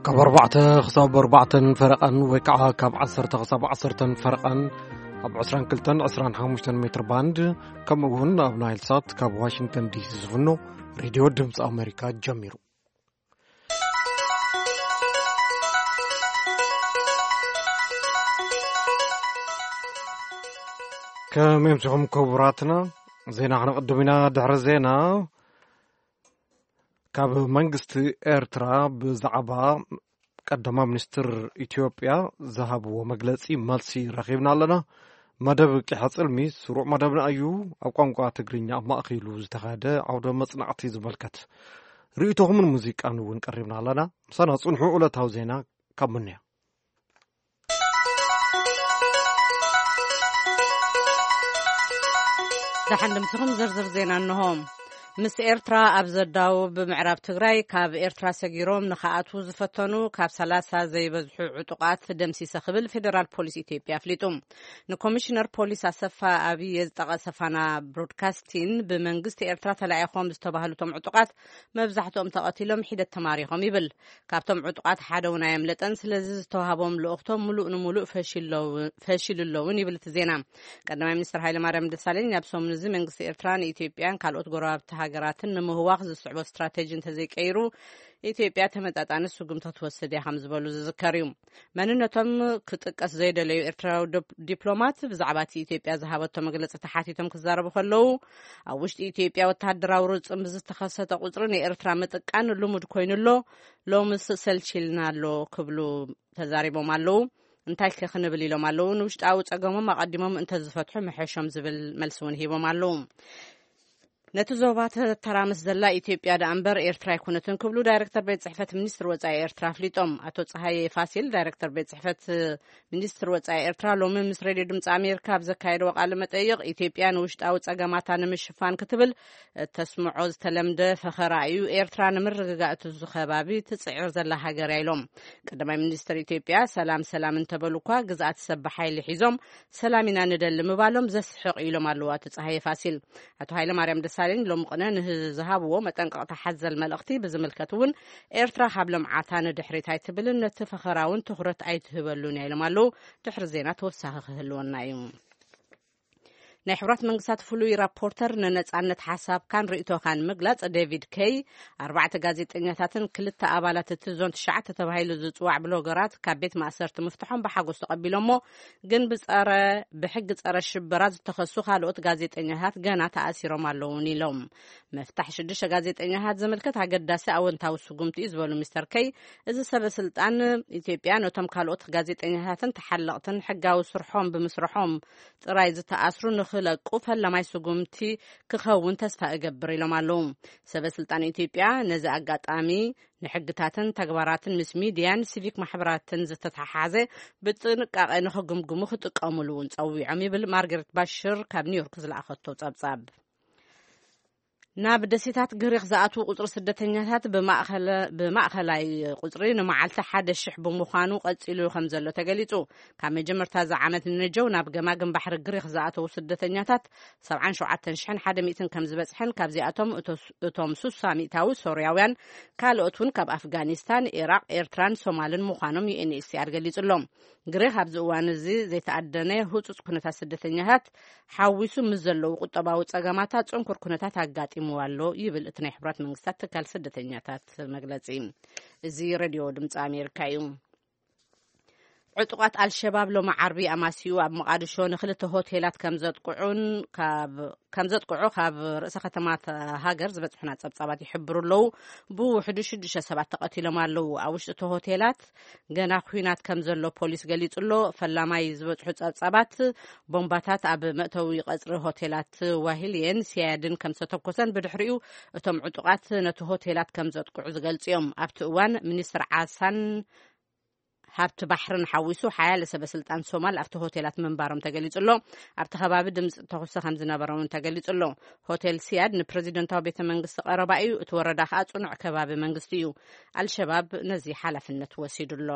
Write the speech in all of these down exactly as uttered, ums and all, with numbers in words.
كاب أربعة خصاب أربعة فرقا وكعها كاب عصرة خصاب عصرة فرقا أب عسران كلتن عسران حامشتن متر باند كم هون أب نايل سات كاب واشنطن دي سي زفنو راديو دمس أمريكا جميرو كم يمسكم كبراتنا زينا عن قدمنا دحر زينا كاب منغست إيرترا بزعبا قدما منستر إثيوبيا ذهبوا مجلسي مالسي رخيبنا لنا مدب كحصلمي سروع مدبنا أيو أو قنقا تقرينيا ما أخيلو زتخاده عودة مصنعتي زملكت ريتوهم من موزيك أنو نقربنا لنا سنة صنحو أولا تاوزينا كمنيا دحن دمسهم زرزر زينا أنهم مس إيرترا أبزداو بمعراب تغراي كاب إيرترا سجيروم نخاطو زفتنو كاب ثلاثة زي بزحو عطقات دمسي سخبل فيدرال بوليس إثيوبيا فليتوم نكوميشنر بوليس أسفا أبي يزدغ سفانا برودكاستين بمنغست إيرترا تلاعيهم بستباهلتهم عطقات مبزحتهم تقاتلهم حيدة تماريهم يبل كابتهم عطقات حادونا يملتن سلزز توهابهم لأختهم ملوء نملوء فاشل اللون يبل تزينا قدما منستر هايلي ماريم دسالين يابسوم نزي منغست إيرتران إثيوبيان كالوت غراب هاجراتن نمهواخ زصعب استراتيجي تزيقيرو إثيوبيا تمتعطان سوغمتا توسد يا حمز بلو زذكريوم مننتم كتقس زيدليو إيرترا دبلومات بزعبات إثيوبيا ذهبت مجلس تحاتيتم كزاربو خلو او وشت إثيوبيا وتهدراو رصم بزتخصص قصرن إيرترا متقان لومد كوينلو لومس سلچلنالو كبلو تزاريبو مالو እንታይ ከኽንብል ኢሎም ኣለዉ ንውሽጣዊ ጸገሞም ኣቐዲሞም እንተዝፈትሑ መሐሾም ዝብል መልሲ እውን ሂቦም ኣለዉ ነትዞባት ተራምስ ዘላ ኢትዮጵያ ዳንበር ኤርትራ ይኩነትን ክብሉ ዳይሬክተር ቤት ጽሕፈት ሚኒስትር ወጻኢ ኤርትራ ፍሊጦም አቶ ፀሐይ ፋሲል ዳይሬክተር ቤት ጽሕፈት ሚኒስትር ወጻኢ ኤርትራ ሎሚ ምስ ሬድዮ ድምጽ አሜሪካ ብዘካየደው ቃለ መጠይቅ ኢትዮጵያ ንውሽጣዊ ጸገማታ ንምሽፋን ክትብል ተስምዖ ዝተለምደ ፈኸራ እዩ ኤርትራ ንምርግጋእቱ ዝኸባቢ ትጽዕር ዘላ ሃገር ኢሎም ቀዳማይ ሚኒስትር ኢትዮጵያ ሰላም ሰላም እንተበሉኳ ግዛት ሰባሕ ኃይል ሒዞም ሰላሚና ንደል ምባሎም ዘስሕቕ ኢሎም ኣለዋ አቶ ፀሐይ ፋሲል አቶ ኃይለ ማርያም ሳሊን ሎም ቀነን ዝሃብዎ መጠንቀቅታ ሓዘል መልእኽቲ ብዝምልከቱን ኤርትራ ሓብሎም ዓታነ ድሕሪት ኣይትብልን ነተፈኸራውን ትኹረት ኣይትህበሉን ኢሎም ኣለዉ ድሕሪ ዜና ተወሳኺ ክህልወና እዩ ናይ ሕብራት መንግስታት ፍሉይ ራፖርተር ነነጻነት ሓሳብ ካን ርእቶ ካን መግለጽ ዴቪድ ኬይ ኣርባዕተ ጋዜጠኛታትን ክልተ ኣባላት ትዞን ትሽዓተ ተባሂሉ ዝጽዋዕ ብሎገራት ካብ ቤት ማእሰርቲ ምፍትሖም ብሓጎስ ተቐቢሎሞ ግን ብጸረ ብሕጊ ጸረ ሽበራ ዝተኸሱ ካልኦት ጋዜጠኛታት ገና ተኣሲሮም ኣለውን ኢሎም መፍታሕ ሽዱሽተ ጋዜጠኛታት ዘመልከት ኣገዳሲ ኣወንታዊ ስጉምቲ ዝበሉ ሚስተር ኬይ እዚ ሰበስልጣን ኢትዮጵያ ነቶም ካልኦት ጋዜጠኛታትን ተሓለቕትን ሕጋዊ ስርሖም ብምስርሖም ጥራይ ዝተኣስሩ ክለቁ ፈለማይ ስጉምቲ ክኸውን ተስፋ እገብር ኢሎም ኣለዉ ሰበስልጣን ኢትዮጵያ ነዚ ኣጋጣሚ ንሕግታትን ተግባራትን ምስ ሚድያን ሲቪክ ማሕበራትን ዝተተሓሓዘ ብጥንቃቐ ንኽግምግሙ ክጥቀሙሉ እውን ፀዊዖም ይብል ማርገሬት ባሽር ካብ ኒውዮርክ ዝለኣኸቶ ጸብጻብ ናብ ደሴታት ግሪክ ዝኣቱ ቁጽሪ ስደተኛታት ብማእኸል ብማእኸላይ ቁጽሪ ንመዓልቲ ሓደ ሽሕ ብምዃኑ ቀጺሉ ከም ዘሎ ተገሊጹ ካብ መጀመርታ ዝዓመት ንጀው ናብ ገማግም ባሕሪ ግሪክ ዝኣተው ስደተኛታት ሰብዓን ሸውዓተ ሽሕን ሓደ ሚእትን ከም ዝበጽሐን ካብዚኣቶም እቶም ስሳ ሚእታዊ ሶርያውያን ካልኦትን ካብ ኣፍጋኒስታን ኢራቅ ኤርትራን ሶማልን ምዃኖም ዩኤንኤችሲአር ገሊጹሎም ግሪክ ኣብዚ እዋን እዚ ዘይተኣደነ ህጹጽ ኩነታት ስደተኛታት ሓዊሱ ምስ ዘለዉ ቁጠባዊ ጸገማታት ጽንኩር ኩነታት ኣጋጢሙ ዋሎ ይብል እቲ ናይ ሕብራት መንግስታት ትካል ስደተኛታት መግለጺ እዚ ሬድዮ ድምጽ አሜሪካ እዩ ዕጡቃት አልሸባብ ሎም ዓርቢ ኣማሲኡ ኣብ መቃድሾ ንኽልተ ሆቴላት ከም ዘጥቁዑን ካብ ከም ዘጥቁዑ ካብ ርእሰ ከተማት ሃገር ዝበጽሑና ጸብጻባት ይሕብሩ ኣለዉ ብውሕዱ ሽዱሽተ ሰባት ተቐቲሎም ኣለዉ ኣብ ውሽጢ ሆቴላት ገና ኩናት ከም ዘሎ ፖሊስ ገሊጹሎ ፈላማይ ዝበጽሑ ጸብጻባት ቦምባታት ኣብ መእተዊ ቀጽሪ ሆቴላት ዋሂልየን ሲያድን ከም ዝተተኮሰን ብድሕሪኡ እቶም ዕጡቃት ነቲ ሆቴላት ከም ዘጥቁዑ ዝገልጹ እዮም ኣብቲ እዋን ሚኒስትር ዓሳን ሃብቲ ባሕርን ሓዊሱ ሓያለ ሰበስልጣን ሶማል ኣብቲ ሆቴላት መንባሮም ተገሊጹሎ ኣብቲ ከባቢ ድምፂ ተኹሰ ከም ዝነበረውን ተገሊጹሎ ሆቴል ሲያድ ንፕሬዚደንታዊ ቤተ መንግስቲ ቀረባ እዩ እቲ ወረዳ ከዓ ጽኑዕ ከባቢ መንግስቲ እዩ አልሸባብ ነዚ ሓላፍነት ወሲዱሎ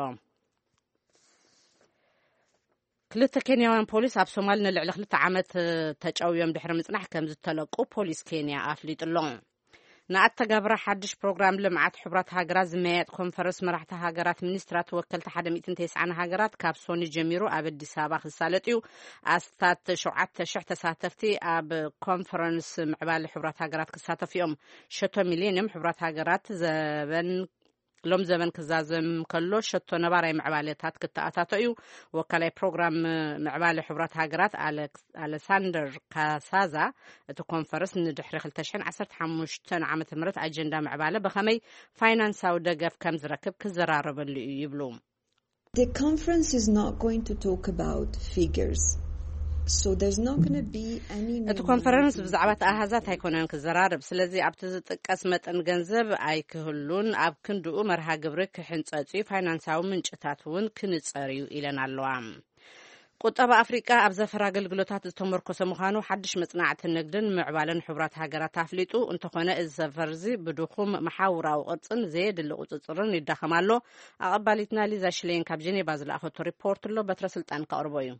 ክልተ ኬንያውያን ፖሊስ ኣብ ሶማል ንልዕሊ ክልተ ዓመት ተጫውዮም ድሕሪ ምጽናሕ ከም ዝተለቁ ፖሊስ ኬንያ ኣፍሊጡሎ نأتجابر حدش برنامج لمعت حبرات هاجرات زميات كونفرنس مرحت هاجرات منسترات وكلت حدا مئتين تسعة هاجرات كابسوني جميرو أبد سابق السالتيو أستات شعات شح تساتفتي أب كونفرنس معبال حبرات هاجرات كساتف يوم شتو مليونم حبرات هاجرات زبن لوم زمن كزازم كله شتو نباري معباليتات كتاعتاتيو وكالي برنامج معبال حبرات هاجرات ألكسندر كاسازا تو كونفرنس ندحر خلتشحن عسرت حمشتن عامة مرت أجندة معبالة بخمي فاينانس أو دقف كم زركب كزرارب اللي يبلوم. The conference is not going to talk about figures. So there's not going to be any تو كونفرنس بزعبات أهازات هيكونن كزرارب سلزي أبتزت قسمت انجنزب أي كهلون أب كندو مرها جبرك حنصاتي فاينانساو من جتاتون كنصاريو إلى اللوام. قطبة أفريقيا أبزا فراغل قلوتات استمركوس مخانو حدش مصناعة النقدن معبالن حبرات هاجرات تافليتو انتخونا الزفرزي بدوخوم محاورة وقصن زيد اللي قصصرن يدخمالو أقبالتنا ليزا شلين كابجيني بازل أخوتو ريبورت اللو بترسلتان كأربويو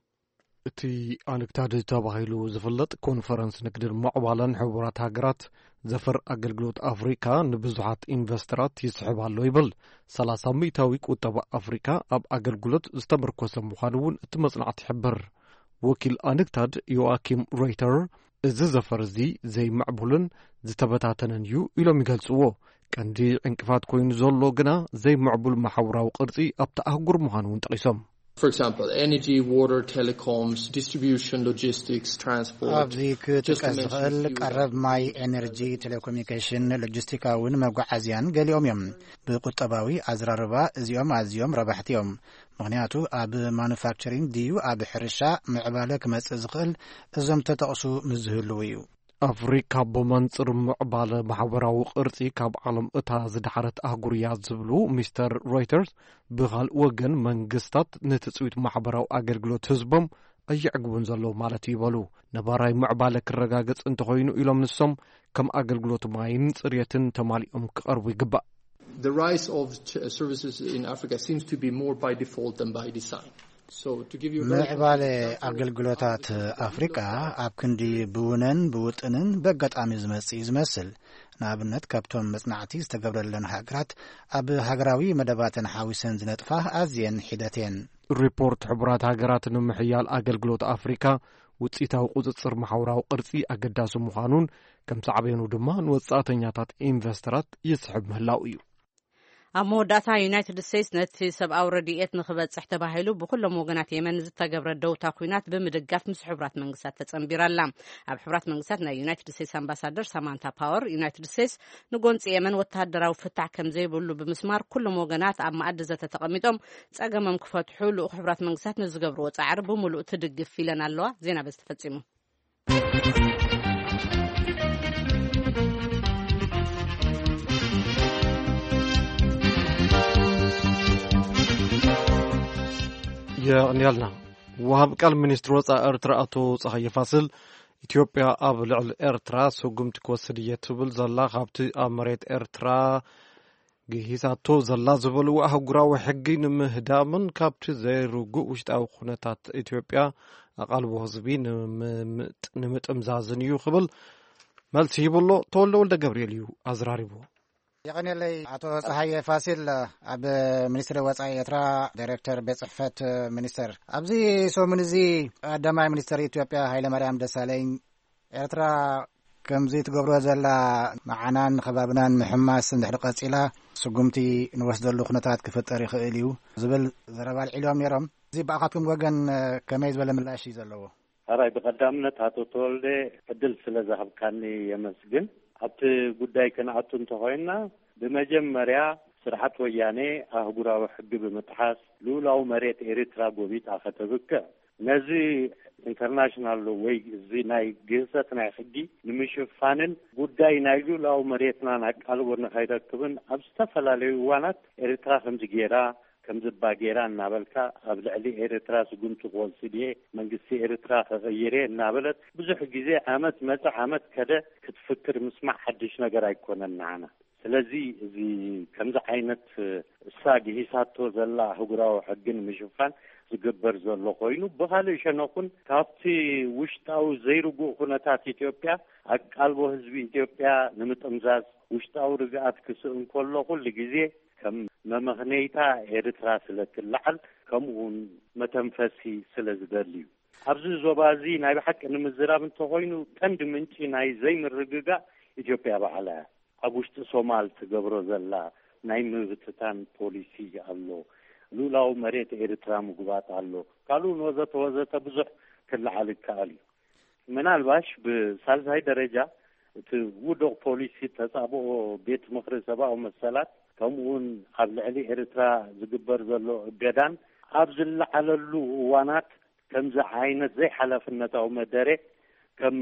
እቲ ኣንክታድ ተባሂሉ ዝፍለጥ ኮንፈረንስ ንግድን ምዕባለን ሕቡራት ሃገራት ዘፈር ኣገልግሎት ኣፍሪካ ንብዙሓት ኢንቨስተራት ይስሕብ ኣሎ ይብል ሰላሳ ሚእታዊ ቁጠባ ኣፍሪካ ኣብ ኣገልግሎት ዝተመርኮሰ ምዃኑ እውን እቲ መጽናዕቲ ይሕብር ወኪል ኣንክታድ ዮአኪም ሮይተር እዚ ዘፈር እዚ ዘይምዕቡልን ዝተበታተነን እዩ ኢሎም ይገልጽዎ ቀንዲ ዕንቅፋት ኮይኑ ዘሎ ግና ዘይምዕቡል ማሕበራዊ ቅርጺ ኣብቲ ኣህጉር ምዃኑ እውን ጠቂሶም For example, energy, water, telecoms, distribution, logistics, transport. أبزي كتكزغل قرب ماي energy, telecommunication, logistica ون مقعزيان قال يوم يوم بقطباوي أزراربا زيوم أزيوم ربحتيوم مغنياتو أب manufacturing ديو أب حرشة معبالك مسزغل أزم تتقصو مزهلويو أفريقيا بمنصر معبالة محاوراو قرصي كاب عالم اتا زدحرت أهقوريات زبلو مستر رويترز بغال وغن منغستات نتسويت محاوراو أغرقلوت هزبم أي عقبون زلو مالتي يبالو نباراي معبالة كرقاقت انتخوينو إلوم نسوم كم أغرقلوت ماين صريتن تمالي أمك أروي قبا. The rise of services in Africa seems to be more by default than by design. معبالة أغلقلوتات أفريقيا أبكندي بونن بوطنن بقطعمي زمسي زمسل نابنت كابتون مصنعتي استقبل لنا هاجرات أب هاجراوي مدباتن حاوسن زنطفاه أزين حدتين ريبورت حبرات هاجرات نمحيال أغلقلوت أفريقيا وتصيتاو قصصر محاوراو قرصي أقداسو مخانون كم صعبينو دمان وصاتنياتات إنفسترات يسحب مهلاو إيو أموداتا يونايتد ستيتس نتي سب أورديت نخبت سحت باهيلو بكل موجنات يمن زتا جبر الدوتا كوينات بمدقف مس حبرات منقسات تتنبير اللام أب حبرات منقساتنا يونايتد ستيتس أمباسادر سامانتا باور يونايتد ستيتس نقونس يمن وتهدروا فتح كم زي بقولوا بمسمار كل موجنات أما أدزة تقميتهم تأجمم كفات حلو حبرات منقسات نزجبروا تعربوا ملؤ تدقف في لنا الله زينا بس تفتسموا يا نيالنا وهاب قال منستر وصا إرترا أتو صحي فاصل إثيوبيا أب لعل إرترا سوقمت كوسدية تبل زلا خابت أمريت إرترا جهيزاتو زلا زبل وأهجرا وحجين مهدامن كابت زي رجوع وشت أو خناتات إثيوبيا أقل بهزبين نمت أمزازنيو خبل مالتي بلو تولو ولد جبريليو أزراريبو يعني اللي عطوا صحيح فاصل أب منستر وصاي يترا دايركتور بصحفت منستر أبزي سو منزي دماء منستر إثيوبيا هايلا مريم دسالين يترا كم زي تقبروا زلا معنا خبابنا محماس ندحر قصيلا سقمتي نوسد اللقنتات كفتر يخيليو زبل زربال علوم يرم زي باقاتكم وغن كميز ولا ملاشي زلو هراي بقدامنا تاتو تولد فدل سلازهب كاني يمسجن أبت قداي كان عطن تهينا بمجمريا سرحت وياني أهجرا وحب بمتحاس لولاو مريت إريترا قوبيت أختبك نزي international way زي ناي جلسة ناي خدي نمشفانن قداي نايلو لاو مريتنا نقال ورنخيدا كبن أبستفلا ليوانات إريترا خمزجيرا كمز باجيرا نابلكا أبلعلي إريترا سجنت قوالسيدي من قصي إريترا غيري نابلت بزح جزء عمت متى عمت كده كتفكر مسمع حدش نجار يكون معنا سلزي زي كمز عينت الساقي هساتو زلا هجرا حقن مشوفان زجبر زلوا قوينو بخالي شنقون كابتي وشتاو زيرو جو خناتات إثيوبيا أقلبو حزب إثيوبيا نمت أمزاز ውሽጣዊ ርግኣት ክስእን ከሎ ኩሉ ግዜ ከም መመኽነይታ ኤርትራ ስለትልዓል ከምኡውን መተንፈሲ ስለ ዝደሊ እዩ ኣብዚ ዞባዚ ናይ ብሓቂ ንምዝራብ እንተኮይኑ ቀንዲ ምንጪ ናይ ዘይምርግጋእ ኢትዮጵያ በዓላ ኣብ ውሽጢ ሶማል ትገብሮ ዘላ ናይ ምብትታን ፖሊሲ ኣሎ ሉላው መሬት ኤርትራ ምጉባት ኣሎ ካልኡን ወዘተ ወዘተ ብዙሕ ክልዓል ይከኣል እዩ ምናልባሽ ብሳልሳይ ደረጃ እቲ ውዱቕ ፖሊሲ ተጻብኦ ቤት ምክሪ ሰብኣዊ መሰላት ከምኡውን ኣብ ልዕሊ ኤርትራ ዝግበር ዘሎ እገዳን ኣብ ዝለዓለሉ እዋናት ከምዚ ዓይነት ዘይሓላፍነታዊ መደረ ከም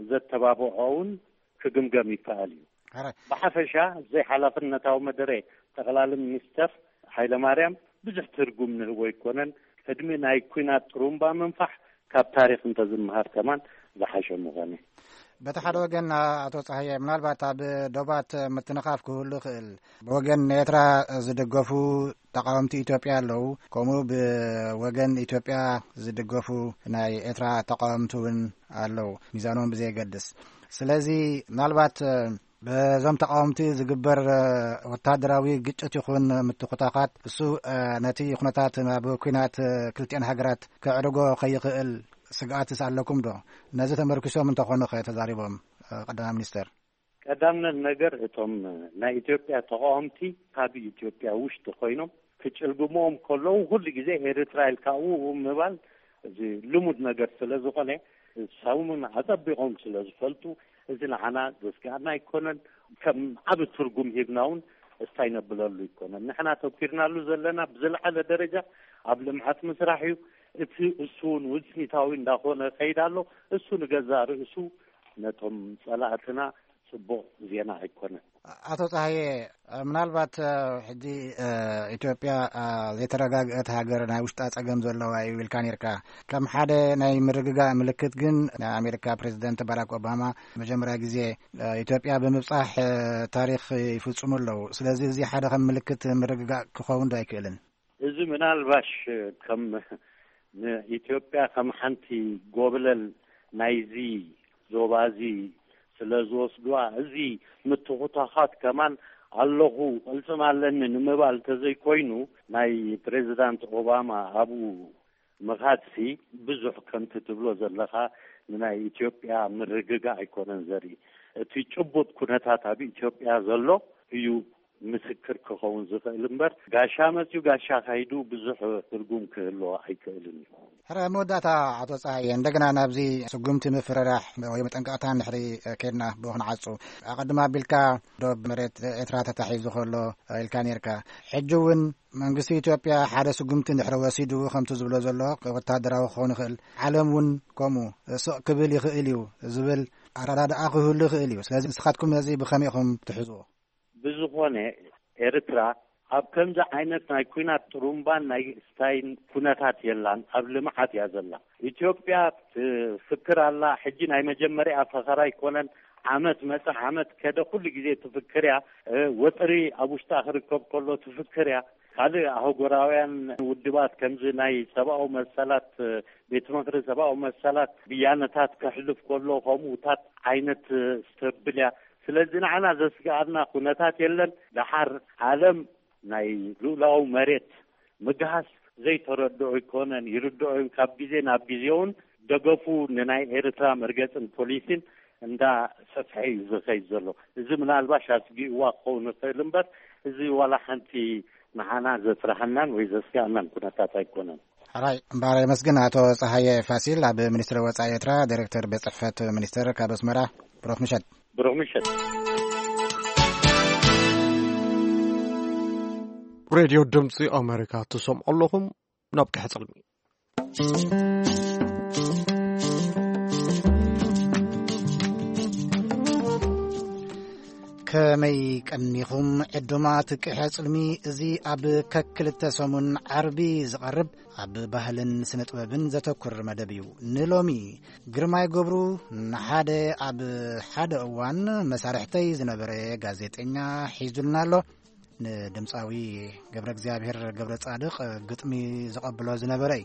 ዘተባብዖውን ክግምገም ይከኣል እዩ ብሓፈሻ ዘይሓላፍነታዊ መደረ ጠቕላሊ ሚኒስተር ሃይለማርያም ብዙሕ ትርጉም ንህቦ ይኮነን ዕድሚ ናይ ኩናት ጥሩምባ መንፋሕ ካብ ታሪክ እንተዝምሃር ከማን ዝሓሸ ምኾነ በቲ ሓደ ወገን አቶ ፀሐየ ምናልባት ኣብ ዶባት ምትንኻፍ ክህሉ ክእል ብወገን ኤርትራ ዝደገፉ ተቃወምቲ ኢትዮጵያ ኣለዉ ከምኡ ብወገን ኢትዮጵያ ዝደገፉ ናይ ኤርትራ ተቃወምቲ እውን ኣለዉ ሚዛኖም ብዘይገድስ ስለዚ ምናልባት በዞም ተቃወምቲ ዝግበር ወታደራዊ ግጭት ይኹን ምትኩታኻት እሱ ነቲ ኩነታት ናብ ኩናት ክልቲአን ሃገራት ከዕርጎ ከይኽእል ስጋኣትስ ኣለኩም ዶ ነዚ ተመርኪሶም እንተኾኑ ከተዛሪቦም ቀዳማይ ሚኒስተር ቀዳምነት ነገር እቶም ናይ ኢትዮጵያ ተቃወምቲ ካብ ኢትዮጵያ ውሽጢ ኮይኖም ክጭልግሞም ከለዉ ኩሉ ግዜ ኤርትራ ኢልካኡ ምባል እዚ ልሙድ ነገር ስለ ዝኾነ ሳውምን ኣፀቢቖም ስለ ዝፈልጡ እዚ ንዓና ዘስጋኣና ኣይኮነን ከም ዓብ ትርጉም ሂብናውን እስታይ ነብለሉ ይኮነን ንሕና ተኪርናሉ ዘለና ብዝለዓለ ደረጃ ኣብ ልምዓት ምስራሕ እዩ እቲ እሱን ውፅኢታዊ እንዳኾነ ከይዳሎ እሱ ንገዛ ርእሱ ነቶም ጸላእትና ጽቡቕ ዜና ኣይኮነን አቶ ፀሐየ ምናልባት ሕጂ ኢትዮጵያ ዘይተረጋግአት ሃገር ናይ ውሽጣ ጸገም ዘለዋ እዩ ኢልካ ነርካ ከም ሓደ ናይ ምርግጋእ ምልክት ግን ናይ ኣሜሪካ ፕሬዚደንት ባራክ ኦባማ መጀመርያ ግዜ ኢትዮጵያ ብምብጻሕ ታሪክ ይፍጽሙ ኣለዉ ስለዚ እዚ ሓደ ከም ምልክት ምርግጋእ ክኸውን ዶ ኣይክእልን እዚ ምናልባሽ ከም ንኢትዮጵያ ከም ሓንቲ ጎብለል ናይዚ ዞባዚ ስለ ዝወስድዋ እዚ ምትኹታኻት ከማን ኣለኹ ቅልጽም ኣለኒ ንምባል ተዘይኮይኑ ናይ ፕሬዚዳንት ኦባማ ኣብኡ ምኻድሲ ብዙሕ ከምቲ ትብሎ ዘለኻ ንናይ ኢትዮጵያ ምርግጋእ ኣይኮነን ዘርኢ እቲ ጭቡጥ ኩነታት ኣብ ኢትዮጵያ ዘሎ እዩ ምስክር ክኸውን ዝኽእል እምበር ጋሻ መፅኡ ጋሻ ካይዱ ብዙሕ ትርጉም ክህልዎ ኣይክእልን እዩ ሕረ መወዳእታ አቶ ፀሐየ እንደገና ናብዚ ስጉምቲ ምፍረራሕ ወይ መጠንቀቕታ ንድሕሪ ከድና ብክንዓፁ ኣቐድማ ኣቢልካ ዶብ መሬት ኤርትራ ተታሒዙ ከሎ ኢልካ ነርካ ሕጂ እውን መንግስቲ ኢትዮጵያ ሓደ ስጉምቲ እንድሕሪ ወሲዱ ከምቲ ዝብሎ ዘሎ ወታደራዊ ክኸውን ይኽእል ዓለም እውን ከምኡ ስቕ ክብል ይኽእል እዩ ዝብል ኣረዳድኣ ክህሉ ይኽእል እዩ ስለዚ ንስኻትኩም ነዚ ብኸመይ ኢኹም ትሕዝዎ ብዝኾነ ኤርትራ ኣብ ከምዚ ዓይነት ናይ ኩናት ጥሩምባን ናይ ስታይን ኩነታት የላን ኣብ ልምዓት እያ ዘላ ኢትዮጵያ ትፍክር ኣላ ሕጂ ናይ መጀመርያ ፈኸራ ይኮነን ዓመት መፅሕ ዓመት ከደ ኩሉ ግዜ ትፍክር እያ ወጥሪ ኣብ ውሽጣ ክርከብ ከሎ ትፍክር እያ ካልእ ኣህጉራውያን ውድባት ከምዚ ናይ ሰብኣዊ መሰላት ቤት ምክሪ ሰብኣዊ መሰላት ብያነታት ከሕልፍ ከሎ ከምኡታት ዓይነት ዝተብል እያ ስለዚ ንዓና ዘስጋኣና ኩነታት የለን ድሓር ዓለም ናይ ሉላዊ መሬት ምግሃስ ዘይተረድዑ ይኮነን ይርድዑ ካብ ግዜ ናብ ግዜውን ደገፉ ንናይ ኤርትራ መርገፅን ፖሊሲን እንዳ ሰፍሐ እዩ ዝኸይድ ዘሎ እዚ ምናልባሽ ኣስጊእዋ ክኸውን ይኽእል እምበር እዚ ዋላ ሓንቲ ንዓና ዘስራሐናን ወይ ዘስጋኣናን ኩነታት ኣይኮነን ሓራይ እምባረ መስግን አቶ ፀሐየ ፋሲል ኣብ ሚኒስትሪ ወፃኢ ኤርትራ ዳይሬክተር ቤት ጽሕፈት ሚኒስትር ካብ ኣስመራ ብሮክ ምሸት ብሮክ ምሸት ሬድዮ ድምፂ ኣሜሪካ ትሰምዑ ኣለኹም ናብ ክሕፅልሚ ከመይ ቀኒኹም ዕዱማት ክሕፅልሚ እዚ ኣብ ከክልተ ሰሙን ዓርቢ ዝቐርብ ኣብ ባህልን ስነ ጥበብን ዘተኩር መደብ እዩ ንሎሚ ግርማይ ገብሩ ንሓደ ኣብ ሓደ እዋን መሳርሕተይ ዝነበረ ጋዜጠኛ ሒዙልና ኣሎ ንድምፃዊ ገብረ እግዚኣብሔር ገብረ ጻድቕ ግጥሚ ዘቐብሎ ዝነበረ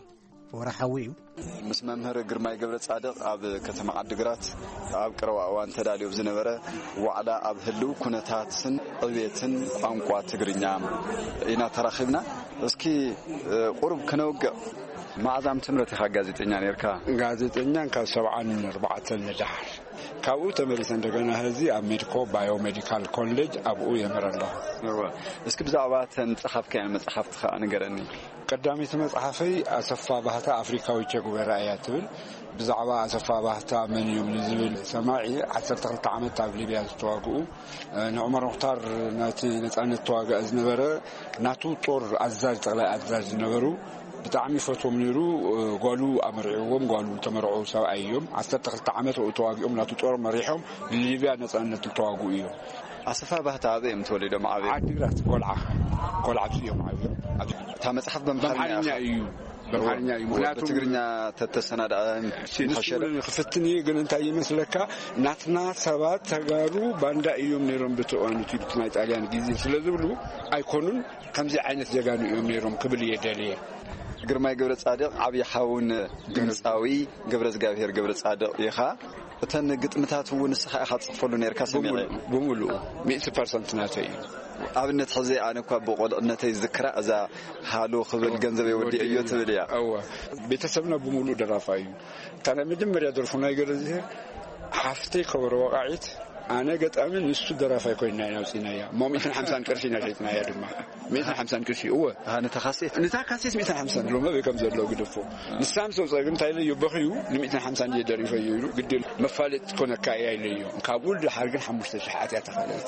ወራሓዊ ምስ መምህር ግርማይ ገብረ ጻድቕ ኣብ ከተማ ዓዲግራት ኣብ ቀረባ እዋን ተዳልዩ ዝነበረ ዋዕላ ኣብ ህልው ኩነታትን ዕብየትን ቋንቋ ትግርኛ ኢና ተራኺብና እስኪ ቁርብ ክነውግዕ ማዕዛም ትምረት ኢኻ ጋዜጠኛ ነርካ ጋዜጠኛ ካብ ሰብዓን ኣርባዕተን ንድሓር ካብኡ ተመሪሰ እንደገና ህዚ ኣብ ሜዲኮ ባዮሜዲካል ኮሌጅ ኣብኡ የመረለሁ እስኪ ብዛዕባ ተንጸሓፍከ መጽሓፍቲ ኸ ንገረኒ ቀዳሚት መጽሓፈይ ኣሰፋ ባህታ ኣፍሪካዊ ቸጉበራ እያ ትብል ብዛዕባ ኣሰፋ ባህታ መን እዮም ንዝብል ሰማዒ ዓሰርተ ክልተ ዓመት ኣብ ሊብያ ዝተዋግኡ ንዑመር ሙኽታር ናቲ ነጻነት ተዋግአ ዝነበረ ናቱ ጦር ኣዛዥ ጠቕላይ ኣዛዥ ዝነበሩ ብጣዕሚ ፈቶም ነይሩ ጓሉ ኣመሪዕዎም ጓሉ ተመርዑ ሰብኣይ እዮም ዓሰርተ ክልተ ዓመት ተዋጊኦም ናቱ ጦር መሪሖም ሊብያ ነጻነት ተዋግኡ እዮም ኣሰፋ ባህታ ኣበይ ተወሊዶም ዓብይ ዓዲግራት ቆልዓ ቆልዓ እዮም ዓብይ እታ መጽሓፍ በምሓርኛ እዩ በምሓርኛ እዩ ምክንያቱም ትግርኛ ተተሰናድአ ንሸለ ክፍትኒ ግን እንታይ ይመስለካ ናትና ሰባት ተጋሩ ባንዳ እዮም ነይሮም ብትኦን ትብት ናይ ጣልያን ጊዜ ስለዝብሉ ኣይኮኑን ከምዚ ዓይነት ጀጋኑ እዮም ነይሮም ክብል የደልየ ግርማይ ገብረ ጻድቕ ዓብይ ሓውን ድምፃዊ ገብረ ዝጋብሔር ገብረ ጻድቕ ኢኻ እተን ግጥምታት እውን ንስኻ ኢኻ ትጽፈሉ ነርካ ሰሚዐ ብሙሉእ መቶ ፐርሰንት ናተይ ኣብነት ሕዚ ኣነ እኳ ብቆልዕነተይ ዝክራ እዛ ሃሎ ክብል ገንዘብ የወዲ እዮ ትብል እያ ኣዋ ቤተሰብና ብሙሉእ ደራፋ እዩ እታ ናይ መጀመርያ ደርፉ ናይ ገረዝሄ ሓፍተይ ከበሮ ወቃዒት ኣነ ገጣሚ ንሱ ደራፋይ ኮይና ናውፂና እያ መቶ ሃምሳ ቅርሺ ናሸይትና እያ ድማ መቶ ሃምሳ ቅርሺ እወ ኣነ ተኻሴት ነታ ካሴት መቶ ሃምሳ ሎማ በከም ዘሎ ግድፎ ንሳም ሰው ጸግም ታይለ ይበኽዩ ለ100 ሃምሳ እየደሪፈ ይሉ ግድል መፋለጥ ኮነካ እያ ይለዩ ካብኡ ድሓርግን ሓሙሽተ ሽሕ ኣትያ ተኻለት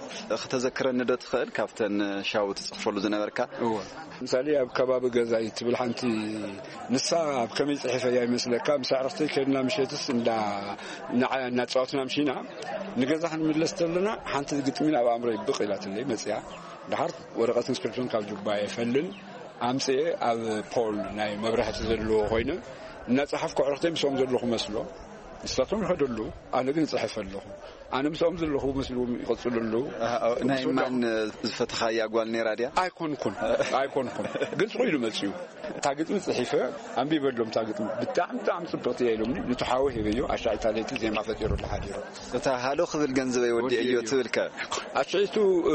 ከተዘክረኒ ዶ ትኽእል ካብተን ሻው ትጽፈሉ ዝነበርካ እወ ምሳሌ ኣብ ከባቢ ገዛይ ትብል ሓንቲ ንሳ ኣብ ከመይ ጽሒፈያ ይመስለካ ምሳዕርፍተይ ከድና ምሸትስ እንዳ ንዓያ እናጻወትና ምሽና ንገዛ ክንምለስ ተለና ሓንቲ ግጥሚን ኣብ ኣእምሮይ ብቕ ኢላትለይ መጽያ ድሓር ወረቐትን ስክሪፕቶን ካብ ጁባ የፈልን ኣምጽአ ኣብ ፖል ናይ መብራህቲ ዘለዎ ኮይኑ እናጽሓፍ ከዕርኽተይ ምስኦም ዘለኹ መስሎ ንሳቶም ይኸደሉ ኣነ ግን ጽሕፍ ኣለኹ ኣነ ምስኦም ዘለኹ መስሉ ይቕጽልሉ ናይ ማን ዝፈተኻያ ጓል ነይራ ድያ ኣይኮንኩን ኣይኮንኩን ግን ጽኢሉ መጽዩ እታ ግጥሚ ጽሒፈ ኣንቢበሎም እታ ግጥሚ ብጣዕሚ ብጣዕሚ ጽብቕቲ እያ ኢሎምኒ ንትሓወ ሂበዮ ኣሻዒታ ለይቲ ዜማ ፈጢሩ ለሓዲሮ እታ ሃሎ ክብል ገንዘብ የወዲ እዮ ትብልከ ኣሻዒቱ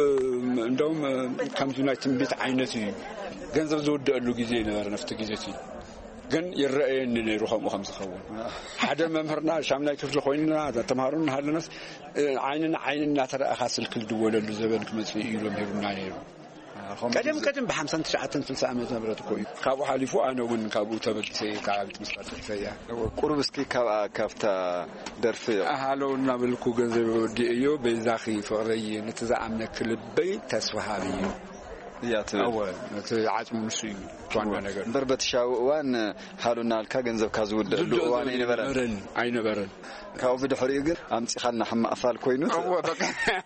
እንደውም ከምዚ ናይ ትንቢት ዓይነት እዩ ገንዘብ ዝውድአሉ ጊዜ ነበረ ነፍቲ ጊዜቲ ግን ይረአየኒ ነይሩ ከምኡ ከም ዝኸውን ሓደ መምህርና ሻምናይ ክፍሊ ኮይንና ተምሃሩና ሃለናስ ዓይንና ዓይንና ተረኣኻ ስልክ ዝድወለሉ ዘበን ክመጽእ ኢሎም ሂሩና ነይሩ ቀደም ቀደም ብሓምሳን ትሽዓተን ስልሳ ዓመተ ምህረት እኮ እዩ ካብኡ ሓሊፉ ኣነ እውን ካብኡ ተበልቼ ካብት ምስራት ጽሕፈያ ቁርብ እስኪ ካብኣ ካብታ ደርፊ ሃሎ እናበልኩ ገንዘብ ወዲ እዮ በዛኺ ፍቕረይ ነቲ ዝኣምነክ ልበይ ተስፋሃቢ እዩ ያተው ዓጽሙ ንሱ እዩ ዋና ነገር በርበትሻው እዋን ሃሉና አልካ ገንዘብ ካዝውደሉ እዋን አይነበረን አይነበረን ካው ብድሕሪኡ ግን ኣምጽኻልና ሕማእፋል ኮይኑ አዎ በቃ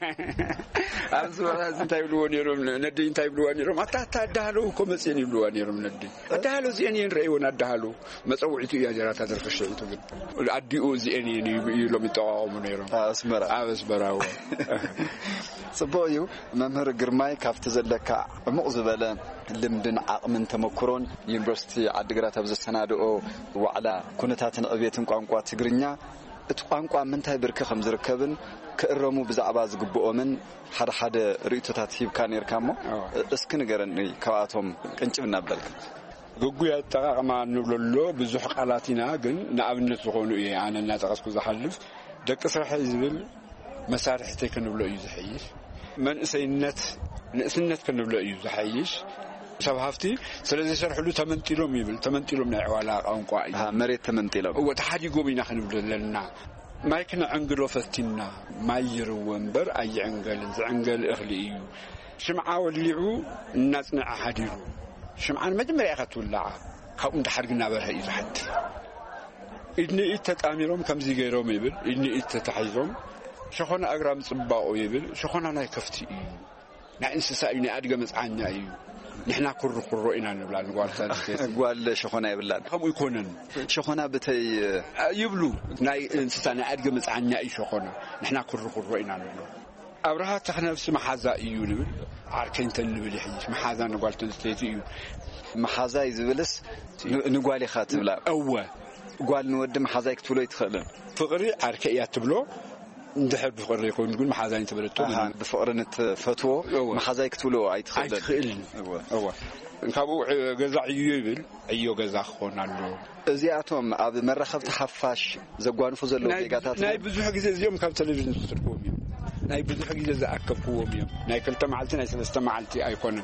አዝወራ እንታይ ብሎ ነይሮም ነዲ እንታይ ብሎ ነይሮም አታታ ዳሃሎ ኮመጽን ይብሎ ነይሮም ነዲ ዳሃሎ ዚአኒን ረይወና ዳሃሎ መጽውዒቱ ያጀራታ ዘርፈሽቱ ግን አዲኡ ዚአኒን ይሎም ይተዋወሙ ነይሮም አስመራ አስመራው ጽቦዩ መምህር ግርማይ ካፍተ ዘለካ ዕሙቕ ዝበለ ልምድን ዓቕምን ተመክሮን ዩኒቨርሲቲ ዓዲግራት ኣብ ዘሰናድኦ ዋዕላ ኩነታትን ዕብየትን ቋንቋ ትግርኛ እቲ ቋንቋ ምንታይ ብርኪ ከም ዝርከብን ክእረሙ ብዛዕባ ዝግብኦምን ሓደ ሓደ ርእቶታት ሂብካ ነርካሞ እስኪ ንገረኒ ካብኣቶም ቅንጭብ እናበልክ ጉጉያ ተቃቅማ ንብለሎ ብዙሕ ቃላቲና ግን ንኣብነት ዝኾኑ እየ ኣነ እናጠቀስኩ ዝሓልፍ ደቂ ስራሕ ዝብል መሳርሕተይ ክንብሎ እዩ ዝሕይሽ መንእሰይነት ንእስነት ክንብሎ እዩ ዝሕይሽ ሰብ ሃፍቲ ስለዚህ ሰርሕሉ ተመንጢሎም ይብል ተመንጢሎም ናይ ዕዋላ ቋንቋ እዩ መሬት ተመንጢሎም ወተሓዲጎም ኢና ክንብለለና ማይክና ዕንግሎ ፈቲና ማይር ወንበር ኣይዕንገልን ዝዕንገል እኽሊ እዩ ሽምዓ ወሊዑ እናጽንዓ ሓዲሩ ሽምዓን መጀመርያ ከተውላዓ ካብኡ እንዳሓድግና በርሀ እዩ ዝሓቲ ኢድኒ ኢድ ተጣሚሮም ከምዚ ገይሮም ይብል ኢድኒ ኢድ ተታሒዞም ሸኾና ኣግራም ጽባቆ ይብል ሸኾና ናይ ከፍቲ እዩ ናይ እንስሳ እዩ ናይ ኣድገ መጽዓኛ እዩ ንሕና ኩሩ ኩሩ ኢና ንብላ ንጓልታ ጓል ሸኾና ይብላን ከምኡ ይኮነን ሸኾና በተይ ይብሉ ናይ እንስሳ ናይ ኣድገ መጽዓኛ እዩ ሸኾና ንሕና ኩሩ ኩሩ ኢና ንብላ أبرها تخنفس محازا إيو نبل عاركين تنبل يحيش محازا نقال تنستيت إيو محازا يزبلس نقالي خاتب لا أول قال نود محازا يكتبلو يتخلن فقري عاركيات تبلو ندحر بفقري يقول نقول محازا يتبلتو بفقرنة فتوى محازا يكتبلو أيتخلن أيتخلن أول نكابو جزع يبل أيو جزع خون على زياتهم أب مرة خفت حفاش زقوان فوزلو بيجاتات ناي بزوج جزء زيهم كم تلفزيون تركوهم يوم ناي بزوج جزء أكبوهم يوم ناي كل تمعلتي ناي سلستمعلتي أيقونن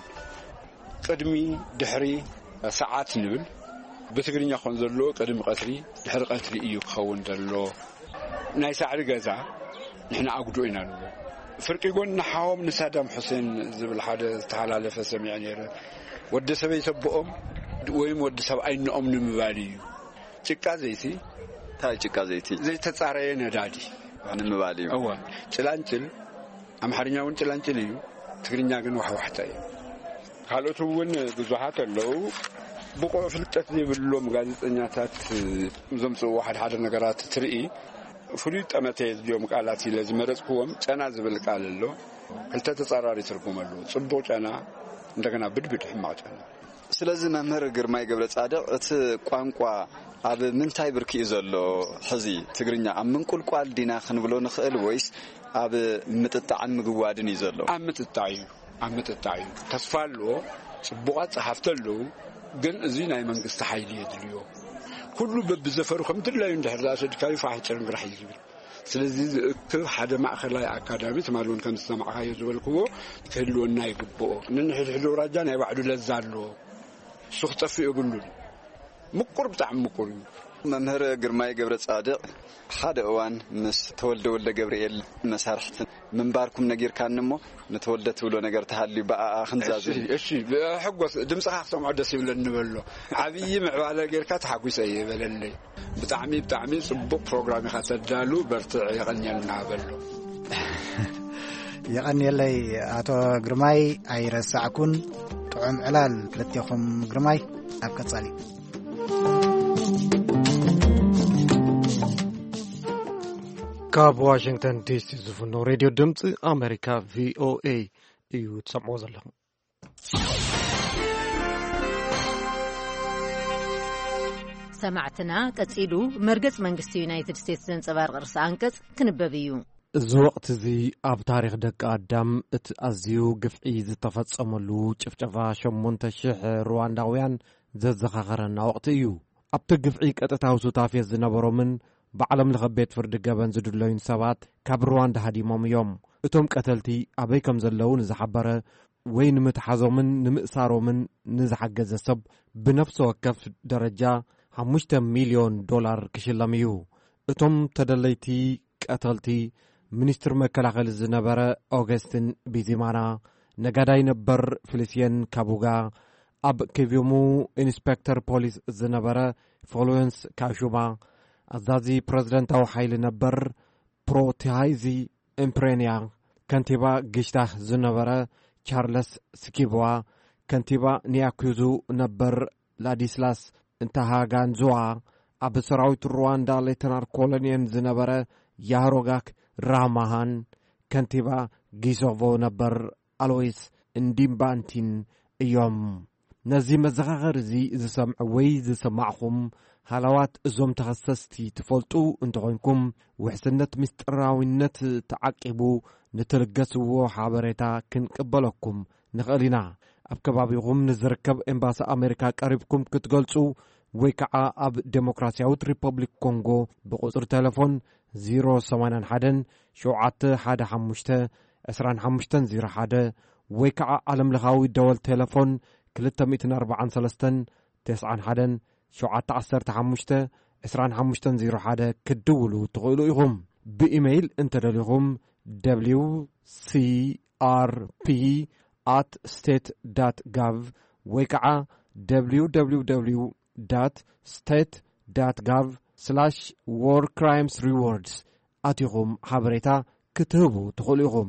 قدمي دحري ساعات نبل بتقرين يخون زلو قدم قتري دحر قتري إيو خون زلو ناي سعر جزع نحن أقدوينا له فرق يقول نحاوم نسادم حسين زبل حدا تعالى لفسم يعني ود سبي سبؤم ويم ود سب أين أم نمبالي تكا زيتي تاي تكا زيتي زي تتصاري ندادي أنا نمبالي أول تلانتل أم حرنيا وين تلانتليو تقرينيا جن واحد واحد قالوا تقول بزوجات اللو بقوا في التثني باللوم قال إنياتات زمسو واحد حدا نجارات ترقي فريد أمتى اليوم قالاتي لازم رزقهم أنا زبل قال له هل تتصاري تركم له صدق أنا عندنا بدبد حمات أنا ስለዚህ መምህር ግርማይ ገብረ ጻድቅ እቲ ቋንቋ ኣብ ምንታይ ብርኪ ዘሎ ሕዚ ትግርኛ ኣብ ምንቁልቋል ዲና ክንብሎ ንኽእል ወይስ ኣብ ምጥጣዕን ምግዋድን እዩ ዘሎ ኣብ ምጥጣዕ ኣብ ምጥጣዕ ተስፋሎ ጽቡቓት ጸሓፍተሎ ግን እዚ ናይ መንግስቲ ሓይሊ የድልዮ ኩሉ በብዘፈሩ ከም ድላዩ እንድሕር ዛሰድካዩ ፋሕጭር እንግራሕ ይብል ስለዚህ እክብ ሓደ ማእኸላይ አካዳሚ ተማሉን ከም ሰማዓዩ ዝበልክዎ ክህልወና ይግብኦ ንንሕልሕሉ ራጃ ናይ ባዕዱ ለዛ ኣሎ ሱኽ ጠፊኡ ይብሉን ምቁር ብጣዕሚ ምቁር መምህር ግርማይ ገብረ ጻድቅ ሓደ እዋን ምስ ተወልደ ወልደ ገብርኤል መሳርሕት ምንባርኩም ነጊርካ እንሞ ነተወልደ ትብሎ ነገር ተሃልዩ በአ ክንዛዝ እሺ ሕጎስ ድምጽኻ ሰምዖ ደስ ይብለን ንበሎ ዓብይ ምዕባለ ጌርካ ተሓጉሰ ይበለለይ ብጣዕሚ ብጣዕሚ ጽቡቅ ፕሮግራም ኢኻ ተዳሉ በርትዕ ይቀኛልና በሎ يغنيلي أتو غرماي أي رسعكن طعم علال لتيخم غرماي أبكت صالي كاب واشنطن دي سي زفنو راديو دمت أمريكا في أو إي إيو تسمعوا زلهم سمعتنا قصيدو مرغص منግስቲ ዩናይትድ ስቴትስ ዘንጸባርቕ ርዕሰ አንቀጽ ክንበብዩ እዚ ወቅት እዚ ኣብ ታሪክ ደቂ ኣዳም እቲ ኣዝዩ ግፍዒ ዝተፈጸመሉ ጭፍጨፋ ሸሞንተ ሽሕ ሩዋንዳውያን ዘዘኻኸረና ወቅቲ እዩ ኣብቲ ግፍዒ ቀጥታዊ ሱታፌት ዝነበሮምን ብዓለም ለኸ ቤት ፍርዲ ገበን ዝድለዩን ሰባት ካብ ሩዋንዳ ሃዲሞም እዮም እቶም ቀተልቲ ኣበይ ከም ዘለዉ ንዝሓበረ ወይ ንምትሓዞምን ንምእሳሮምን ንዝሓገዘ ሰብ ብነፍሲ ወከፍ ደረጃ ሓሙሽተ ሚልዮን ዶላር ክሽለም እዩ እቶም ተደለይቲ ቀተልቲ ሚኒስትር መከላኸሊ ዝነበረ ኦገስትን ቢዚማና ነጋዳይ ነበር ፊሊሲየን ካቡጋ ኣብ ኬቪሙ ኢንስፔክተር ፖሊስ ዝነበረ ፎሎንስ ካሹማ ኣዛዚ ፕሬዝደንታዊ ሓይሊ ነበር ፕሮቲሃይዚ ኢምፕሬንያ ከንቲባ ግሽታህ ዝነበረ ቻርለስ ስኪቦዋ ከንቲባ ኒያኩዙ ነበር ላዲስላስ እንተሃጋንዙዋ ኣብ ሰራዊት ሩዋንዳ ሌተናር ኮሎኔል ዝነበረ ያሮጋክ ራማሃን ከንቲባ ጊሶቮ ነበር አሎይስ እንዲምባንቲን እዮም ነዚ መዘኻኸር እዚ ዝሰምዕ ወይ ዝሰማዕኹም ሃላዋት እዞም ተኸሰስቲ ትፈልጡ እንትኾንኩም ውሕስነት ምስጢራዊነት ተዓቂቡ ንትልገስዎ ሓበሬታ ክንቅበለኩም ንኽእል ኢና ኣብ ከባቢኹም ንዝርከብ ኤምባሲ ኣሜሪካ ቀሪብኩም ክትገልጹ ወይ ከዓ ኣብ ዴሞክራሲያዊት ሪፐብሊክ ኮንጎ ብቁፅሪ ቴሌፎን ዜሮ ሰማንያ ሓደ ሸውዓተ ሓደ ሓሙሽተ ዕስራን ሓሙሽተን ዜሮ ሓደ ወይ ከዓ ዓለም ለኻዊ ደወል ቴሌፎን ክልተ ሚእትን ኣርባዓን ሰለስተን ትስዓን ሓደን ሸውዓተ ዓሰርተ ሓሙሽተ ዕስራን ሓሙሽተን ዜሮ ሓደ ክድውሉ ትኽእሉ ኢኹም ብኢሜይል እንተደሊኹም ደብሊው ሲ አር ፒ at state dot gov ወይ ከዓ ደብሊው ደብሊው ደብሊው dot state dot gov slash war crimes rewards ኣቲኹም ሓበሬታ ክትህቡ ትኽእሉ ኢኹም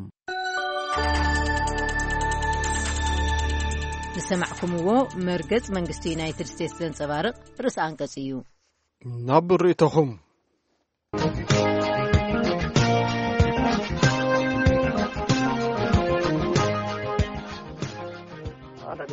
ንሰማዕኩምዎ መርገጽ መንግስቲ ዩናይትድ ስቴትስ ዘንጸባርቕ ርዕሰ አንቀጽ እዩ ናብ ርእይቶኹም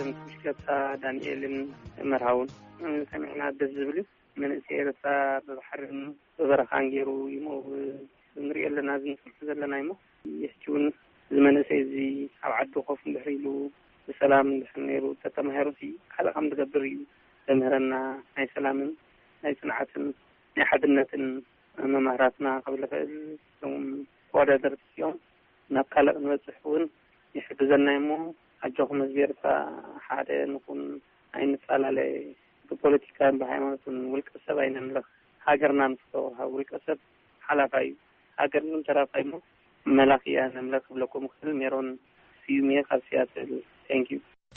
ምሽከታ ዳንኤልን መርሃውን ሰሚዕና ደስ ዝብል መንእሰይ ኤርትራ በባሕርን በበረኻን ገይሩ ይሞት ንሪኦ ኣለና ዝንስልፍ ዘለና ይሞ የስቲውን ዝመንእሰይ እዚ ኣብ ዓዱ ኮፍ እንድሕር ኢሉ ብሰላም እንድሕር ነይሩ ተተማሂሩሲ ካልእ ከም ዝገብር እዩ ዘምህረና ናይ ሰላምን ናይ ጽንዓትን ናይ ሓድነትን መምሃራትና ክብል ክእል እቶም ተወዳደርቲ እዮም ናብ ካልእ ንበፅሕ እውን ይሕግዘና እሞ ኣጆኹም ህዝቢ ኤርትራ ሓደ ንኹን ኣይንፈላለየ ብፖለቲካን ብሃይማኖትን ውልቀ ሰብ ኣይነምልኽ ሃገርና ንፍቶ ውልቀ ሰብ ሓላፋ እዩ ሃገር ግን ተራፋይ እሞ መላኽ እያ ነምልኽ ክብለኩም ክእል ሜሮን ስዩሜ ካብ ሲያትል ቴንኪዩ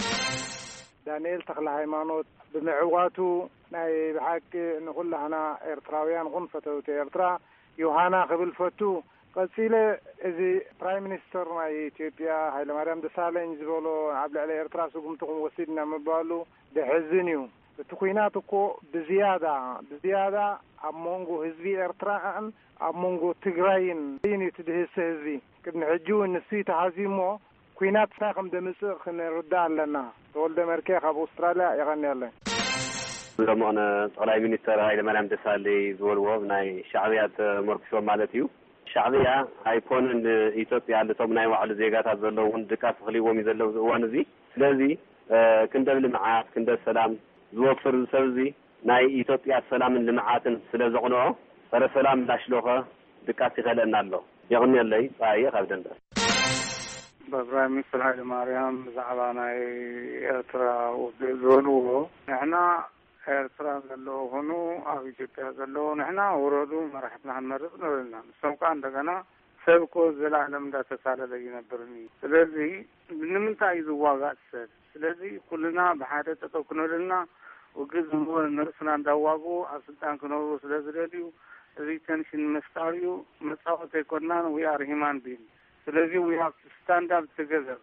ዳንኤል ተክለ ሃይማኖት ብምዕዋቱ ናይ ብሓቂ ንኹላህና ኤርትራውያን ኩን ፈተውቲ ኤርትራ ዮሃና ክብል ፈቱ ቀፂለ እዚ ፕራይም ሚኒስተር ናይ ኢትዮጵያ ሃይለማርያም ደሳለኝ ዝበሎ ኣብ ልዕሊ ኤርትራ ስጉምትኩም ወሲድና ምባሉ ደሕዝን እዩ እቲ ኩናት እኮ ብዝያዳ ብዝያዳ ኣብ መንጎ ህዝቢ ኤርትራን ኣብ መንጎ ትግራይን እዩ ትድህሰ ህዝቢ ቅድሚ ሕጂ እውን ንሱ ተሓዚሞ ኩናት ሳይ ከም ደምፅእ ክንርዳእ ኣለና ተወልደ መርኬ ካብ ኣውስትራልያ ይቐኒየለን ብሎምቕነ ጠቅላይ ሚኒስተር ሃይለማርያም ደሳለኝ ዝበልዎ ናይ ሻዕብያ ተመርኪሶም ማለት እዩ ሻዕብያ ኣይኮነን ኢትዮጵያ ለቶም ናይ ባዕሉ ዜጋታት ዘለዉ እውን ድቃስ ክልይዎም እዩ ዘለዉ እዋን እዚ ስለዚ ክንደብ ልምዓት ክንደብ ሰላም ዝወፍር ሰብ እዚ ናይ ኢትዮጵያ ሰላምን ልምዓትን ስለ ዘቕንዖ ፀረ ሰላም ላሽሎኸ ድቃስ ይኸለና ኣሎ ይቕኒየለይ ፀየ ካብ ደንበር በፕራይም ሚኒስተር ሃይለማርያም ብዛዕባ ናይ ኤርትራ ዝበልዎ ንሕና ኤርትራ ዘለዎ ሆኑ ኣብ ኢትዮጵያ ዘለዎ ንሕና ወረዱ መራሕትና ክንመርፅ ንብልና ንሶም ከዓ እንደገና ሰብኮ ዘላለም እንዳተሳለለ ይነበርኒ ስለዚ ንምንታይ እዩ ዝዋጋእ ሰብ ስለዚ ኩልና ብሓደ ጠጠው ክንብልና ውግዝ ዝንበል ንርእስና እንዳዋግኡ ኣብ ስልጣን ክነብሩ ስለ ዝደልዩ እዚ ቴንሽን መፍጣር እዩ መፃወት ኣይኮንናን ዊ አር ሂማን ቢንግ ስለዚ ዊ ሃቭ ቱ ስታንድ አፕ ቱጌዘር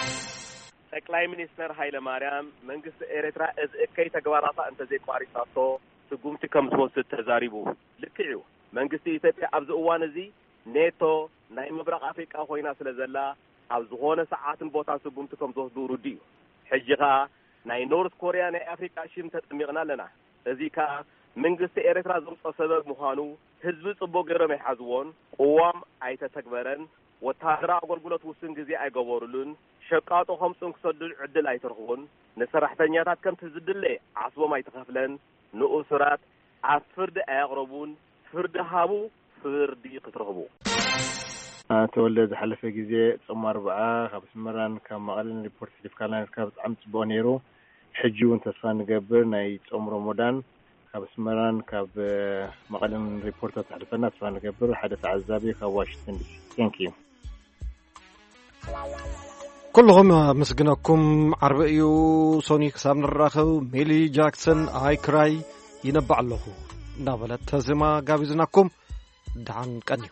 ጠቅላይ ሚኒስተር ሃይለማርያም መንግስቲ ኤርትራ እዚ እከይ ተግባራታ እንተ ዘይቋሪጣቶ ስጉምቲ ከም ዝወስድ ተዛሪቡ ልክዕ መንግስቲ ኢትዮጵያ ኣብዚ እዋን እዚ ኔቶ ናይ ምብራቅ ኣፍሪቃ ኮይና ስለ ዘላ ኣብ ዝኾነ ሰዓትን ቦታ ስጉምቲ ከም ዝወስዱ ሩዲ እዩ ሕጂ ከዓ ናይ ኖርት ኮርያ ናይ ኣፍሪቃ ሽም ተጠሚቕና ኣለና እዚ ከዓ መንግስቲ ኤርትራ ዘምፅኦ ሰበብ ምዃኑ ህዝቢ ጽቡቕ ገይሮም ይሓዝዎን ቅዋም ኣይተተግበረን ወታደራዊ አገልግሎት ውስን ጊዜ አይገበሩልን ሸቃጦ ኸምጽን ክሰድል ዕድል አይተርኹን ንሰራሕተኛታት ከምቲ ዝድለ ዓስቦም አይተኸፍለን ንኡስራት ኣብ ፍርዲ አያቕርቡን ፍርዲ ሃቡ ፍርዲ ክትረኽቡ ተወልደ ዝሓለፈ ጊዜ ጽም ኣርባዓ ካብ ስመራን ካብ መቐለን ሪፖርት ዲፍካላን ካብ ጣዕሚ ጽቡቕ ነይሩ ሕጂ እውን ተስፋ ንገብር ናይ ጾም ረመዳን ካብ ስመራን ካብ መቐለን ሪፖርት ተሕልፈና ተስፋ ንገብር ሓደ ተዓዛቢ ካብ ዋሽንግተን ዲሲ ቴንክ ዩ كلهم مسجنكم عربيو سوني كسام نراخو ميلي جاكسون اي كراي ينبع له نابلت تزما غابزناكم دعن قنيو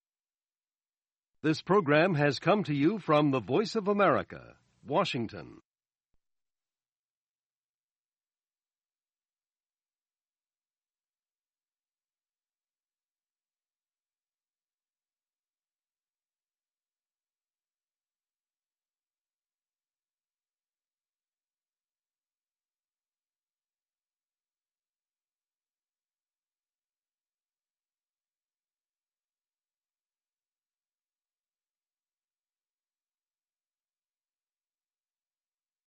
This program has come to you from the Voice of America, Washington.